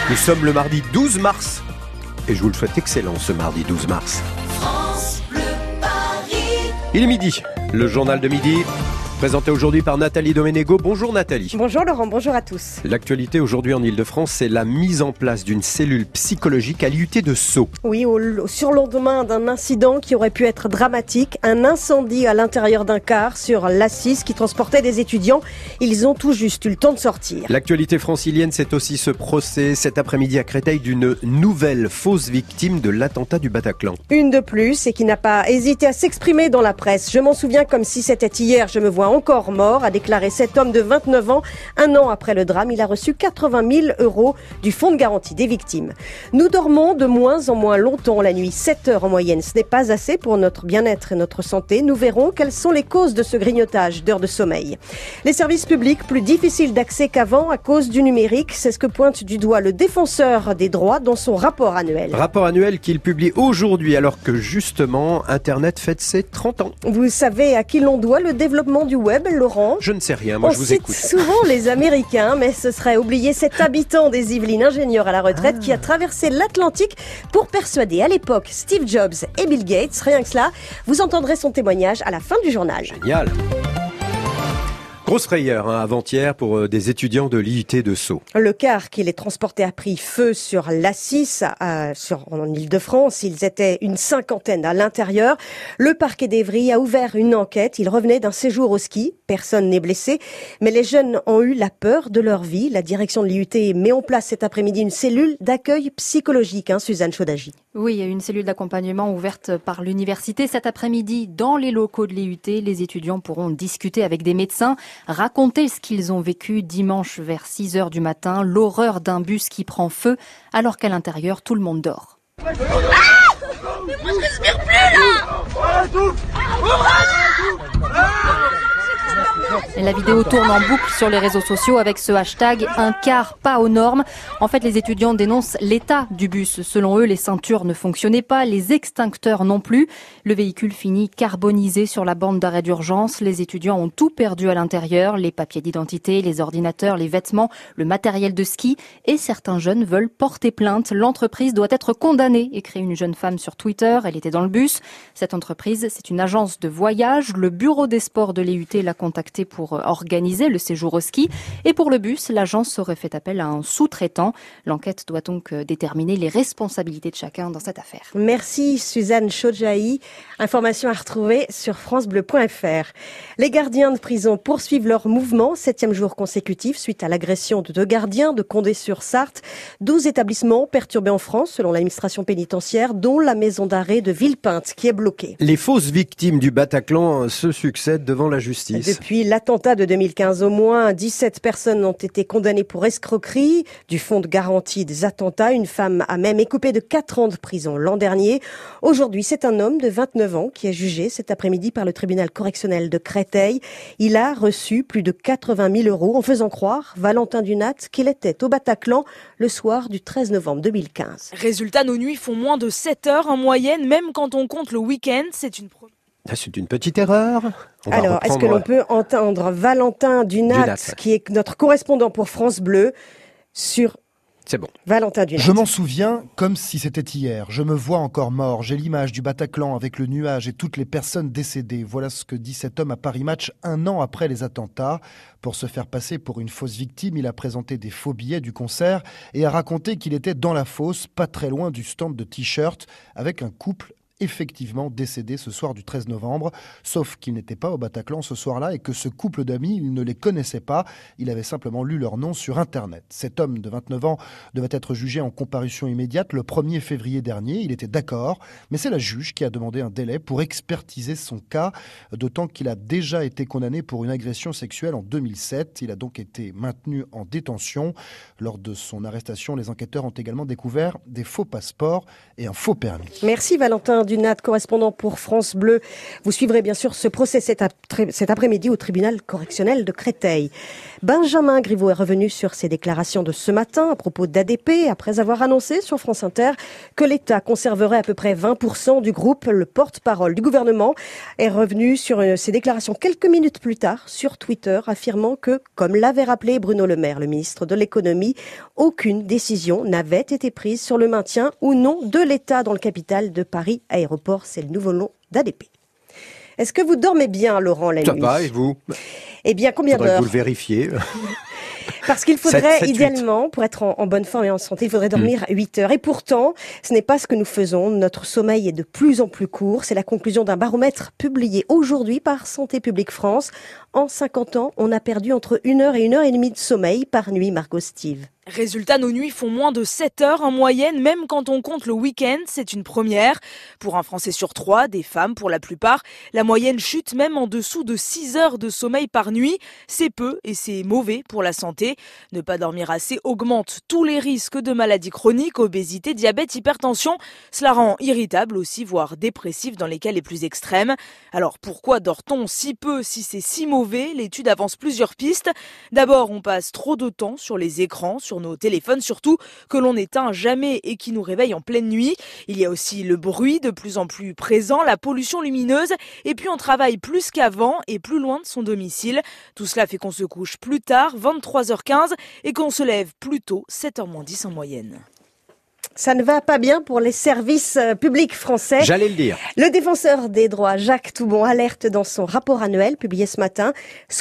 Nous sommes le mardi 12 mars et je vous le souhaite excellent ce mardi 12 mars. France Bleu Paris. Il est midi, le journal de midi, présenté aujourd'hui par Nathalie Doménégo. Bonjour Nathalie. Bonjour Laurent, bonjour à tous. L'actualité aujourd'hui en Ile-de-France, c'est la mise en place d'une cellule psychologique à l'IUT de Sceaux. Oui, au surlendemain d'un incident qui aurait pu être dramatique, un incendie à l'intérieur d'un car sur l'A6 qui transportait des étudiants. Ils ont tout juste eu le temps de sortir. L'actualité francilienne, c'est aussi ce procès cet après-midi à Créteil d'une nouvelle fausse victime de l'attentat du Bataclan. Une de plus et qui n'a pas hésité à s'exprimer dans la presse. Je m'en souviens comme si c'était hier, je me vois encore mort, a déclaré cet homme de 29 ans. Un an après le drame, il a reçu 80 000 € du fonds de garantie des victimes. Nous dormons de moins en moins longtemps la nuit, 7 heures en moyenne. Ce n'est pas assez pour notre bien-être et notre santé. Nous verrons quelles sont les causes de ce grignotage d'heures de sommeil. Les services publics plus difficiles d'accès qu'avant à cause du numérique. C'est ce que pointe du doigt le défenseur des droits dans son rapport annuel. Rapport annuel qu'il publie aujourd'hui alors que justement Internet fête ses 30 ans. Vous savez à qui l'on doit le développement du web, Laurent? Je ne sais rien, moi je vous écoute. On cite souvent les Américains, mais ce serait oublier cet habitant des Yvelines, ingénieur à la retraite, qui a traversé l'Atlantique pour persuader à l'époque Steve Jobs et Bill Gates. Rien que cela, vous entendrez son témoignage à la fin du journal. Génial. Grosse frayeur avant-hier pour des étudiants de l'IUT de Sceaux. Le car qui les transportait a pris feu sur l'A6 en Ile-de-France. Ils étaient une cinquantaine à l'intérieur. Le parquet d'Évry a ouvert une enquête. Ils revenaient d'un séjour au ski. Personne n'est blessé. Mais les jeunes ont eu la peur de leur vie. La direction de l'IUT met en place cet après-midi une cellule d'accueil psychologique, Suzanne Chaudagy. Oui, il y a une cellule d'accompagnement ouverte par l'université cet après-midi dans les locaux de l'IUT. Les étudiants pourront discuter avec des médecins, raconter ce qu'ils ont vécu dimanche vers 6 heures du matin, l'horreur d'un bus qui prend feu alors qu'à l'intérieur, tout le monde dort. Ah, mais moi je respire plus là. La vidéo tourne en boucle sur les réseaux sociaux avec ce hashtag « Un car pas aux normes ». En fait, les étudiants dénoncent l'état du bus. Selon eux, les ceintures ne fonctionnaient pas, les extincteurs non plus. Le véhicule finit carbonisé sur la bande d'arrêt d'urgence. Les étudiants ont tout perdu à l'intérieur, les papiers d'identité, les ordinateurs, les vêtements, le matériel de ski. Et certains jeunes veulent porter plainte. L'entreprise doit être condamnée, écrit une jeune femme sur Twitter. Elle était dans le bus. Cette entreprise, c'est une agence de voyage. Le bureau des sports de l'IUT l'a contactée pour organiser le séjour au ski. Et pour le bus, l'agence aurait fait appel à un sous-traitant. L'enquête doit donc déterminer les responsabilités de chacun dans cette affaire. Merci Suzanne Chaudagy. Information à retrouver sur francebleu.fr. Les gardiens de prison poursuivent leur mouvement, 7e jour consécutif suite à l'agression de 2 gardiens de Condé-sur-Sarthe. 12 établissements perturbés en France selon l'administration pénitentiaire, dont la maison d'arrêt de Villepinte qui est bloquée. Les fausses victimes du Bataclan se succèdent devant la justice. Depuis l'attentat de 2015, au moins 17 personnes ont été condamnées pour escroquerie du fonds de garantie des attentats. Une femme a même écopé de 4 ans de prison l'an dernier. Aujourd'hui, c'est un homme de 29 ans qui est jugé cet après-midi par le tribunal correctionnel de Créteil. Il a reçu plus de 80 000 € en faisant croire, Valentin Dunat, qu'il était au Bataclan le soir du 13 novembre 2015. Résultat, nos nuits font moins de 7 heures en moyenne, même quand on compte le week-end. C'est une petite erreur. Alors, est-ce que l'on peut entendre Valentin Dunat, qui est notre correspondant pour France Bleu, sur... C'est bon. Valentin Dunat. Je m'en souviens comme si c'était hier. Je me vois encore mort. J'ai l'image du Bataclan avec le nuage et toutes les personnes décédées. Voilà ce que dit cet homme à Paris Match 1 an après les attentats. Pour se faire passer pour une fausse victime, il a présenté des faux billets du concert et a raconté qu'il était dans la fosse, pas très loin du stand de t-shirts, avec un couple effectivement décédé ce soir du 13 novembre, sauf qu'il n'était pas au Bataclan ce soir-là et que ce couple d'amis, il ne les connaissait pas, il avait simplement lu leur nom sur Internet. Cet homme de 29 ans devait être jugé en comparution immédiate le 1er février dernier, il était d'accord, mais c'est la juge qui a demandé un délai pour expertiser son cas, d'autant qu'il a déjà été condamné pour une agression sexuelle en 2007, il a donc été maintenu en détention. Lors de son arrestation, les enquêteurs ont également découvert des faux passeports et un faux permis. Merci Valentin Dunat, correspondant pour France Bleu. Vous suivrez bien sûr ce procès cet après-midi au tribunal correctionnel de Créteil. Benjamin Griveaux est revenu sur ses déclarations de ce matin à propos d'ADP, après avoir annoncé sur France Inter que l'État conserverait à peu près 20% du groupe. Le porte-parole du gouvernement est revenu sur ses déclarations quelques minutes plus tard sur Twitter, affirmant que, comme l'avait rappelé Bruno Le Maire, le ministre de l'économie, aucune décision n'avait été prise sur le maintien ou non de l'État dans le capital de Paris Aéroport. C'est le nouveau nom d'ADP. Est-ce que vous dormez bien, Laurent, la nuit ? Ça va, et vous ? Eh bien, combien Faudrait d'heures ? que vous le vérifiez. Parce qu'il faudrait, 7, idéalement, pour être en bonne forme et en santé, il faudrait dormir 8 heures. Et pourtant, ce n'est pas ce que nous faisons. Notre sommeil est de plus en plus court. C'est la conclusion d'un baromètre publié aujourd'hui par Santé publique France. En 50 ans, on a perdu entre 1 heure et 1 heure et demie de sommeil par nuit, Margot Steve. Résultat, nos nuits font moins de 7 heures en moyenne, même quand on compte le week-end. C'est une première. Pour un Français sur 3, des femmes pour la plupart, la moyenne chute même en dessous de 6 heures de sommeil par nuit. C'est peu et c'est mauvais pour la santé. Ne pas dormir assez augmente tous les risques de maladies chroniques, obésité, diabète, hypertension. Cela rend irritable aussi, voire dépressif dans les cas les plus extrêmes. Alors pourquoi dort-on si peu si c'est si mauvais ? L'étude avance plusieurs pistes. D'abord, on passe trop de temps sur les écrans, sur nos téléphones surtout, que l'on n'éteint jamais et qui nous réveille en pleine nuit. Il y a aussi le bruit de plus en plus présent, la pollution lumineuse, et puis on travaille plus qu'avant et plus loin de son domicile. Tout cela fait qu'on se couche plus tard, 23h15, et qu'on se lève plus tôt, 7h-10 en moyenne. Ça ne va pas bien pour les services publics français. J'allais le dire. Le défenseur des droits, Jacques Toubon, alerte dans son rapport annuel publié ce matin.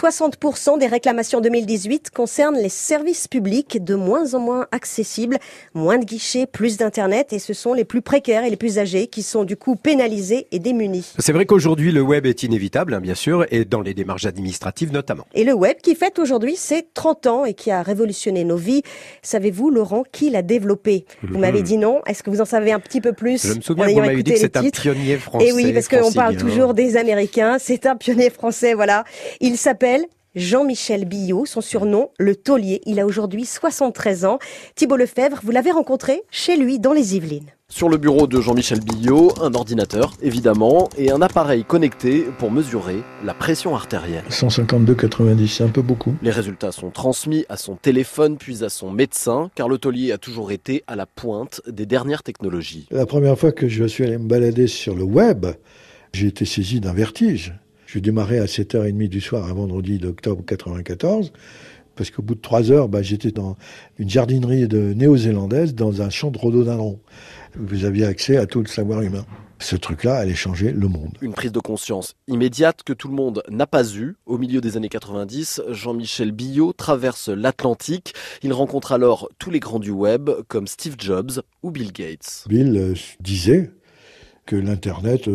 60% des réclamations 2018 concernent les services publics, de moins en moins accessibles, moins de guichets, plus d'internet, et ce sont les plus précaires et les plus âgés qui sont du coup pénalisés et démunis. C'est vrai qu'aujourd'hui, le web est inévitable, bien sûr, et dans les démarches administratives notamment. Et le web qui fête aujourd'hui ses 30 ans et qui a révolutionné nos vies. Savez-vous, Laurent, qui l'a développé ? Vous m'avez dit non. Est-ce que vous en savez un petit peu plus ? Je me souviens, vous m'avez dit que c'est un pionnier français. Et oui, parce qu'on parle toujours des Américains. C'est un pionnier français, voilà. Il s'appelle Jean-Michel Billot, son surnom, le taulier. Il a aujourd'hui 73 ans. Thibault Lefebvre, vous l'avez rencontré chez lui dans les Yvelines. Sur le bureau de Jean-Michel Billot, un ordinateur, évidemment, et un appareil connecté pour mesurer la pression artérielle. 152,90, c'est un peu beaucoup. Les résultats sont transmis à son téléphone puis à son médecin, car le taulier a toujours été à la pointe des dernières technologies. La première fois que je suis allé me balader sur le web, j'ai été saisi d'un vertige. Je démarrais à 7h30 du soir un vendredi d'octobre 1994, parce qu'au bout de 3 heures, j'étais dans une jardinerie néo-zélandaise, dans un champ de rhododendron. Vous aviez accès à tout le savoir humain. Ce truc-là allait changer le monde. Une prise de conscience immédiate que tout le monde n'a pas eue. Au milieu des années 90, Jean-Michel Billot traverse l'Atlantique. Il rencontre alors tous les grands du web, comme Steve Jobs ou Bill Gates. Bill disait que l'Internet,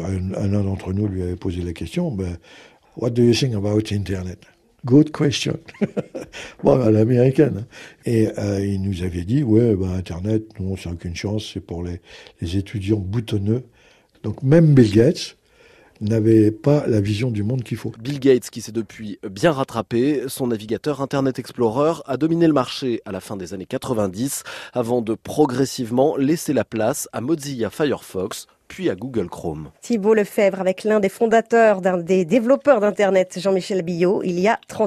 un d'entre nous lui avait posé la question, What do you think about Internet? Good question. Bon, à l'américaine. Et il nous avait dit, Internet, non, c'est aucune chance, c'est pour les étudiants boutonneux. Donc même Bill Gates n'avait pas la vision du monde qu'il faut. Bill Gates, qui s'est depuis bien rattrapé, son navigateur Internet Explorer a dominé le marché à la fin des années 90, avant de progressivement laisser la place à Mozilla Firefox, puis à Google Chrome. Thibault Lefebvre avec l'un des fondateurs, des développeurs d'Internet, Jean-Michel Billot, il y a 30